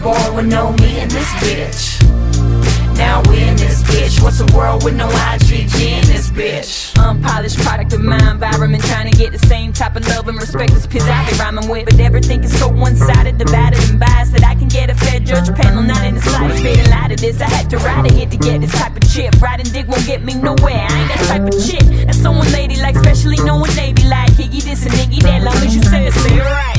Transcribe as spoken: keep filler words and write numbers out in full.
boy with no me in this bitch. Now we in this bitch. What's a world with no I G G in this bitch? Unpolished product of my environment, trying to get the same type of love and respect as piss I be rhyming with. But everything is so one-sided, divided and biased, that I can get a fair judge panel, not in the slightest bit. In light of this, I had to ride a hit to get this type of chip. Ride and dig won't get me nowhere, I ain't that type of chick. And someone lady like, especially knowing they be like, Higgy this and Iggy that, long as you say it, say it right.